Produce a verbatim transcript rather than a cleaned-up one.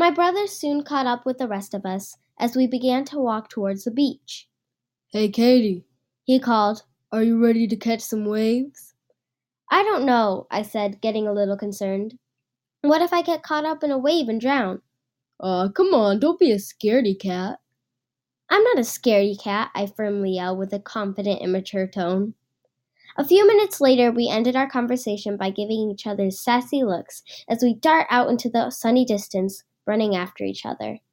My brother soon caught up with the rest of us as we began to walk towards the beach. "Hey, Katie," he called. "are you ready to catch some waves?" "I don't know," I said, getting a little concerned. "What if I get caught up in a wave and drown?" Aw, come on, don't be a scaredy cat. "I'm not a scaredy cat," I firmly yelled with a confident, immature tone. A few minutes later, we ended our conversation by giving each other sassy looks as we dart out into the sunny distance, running after each other.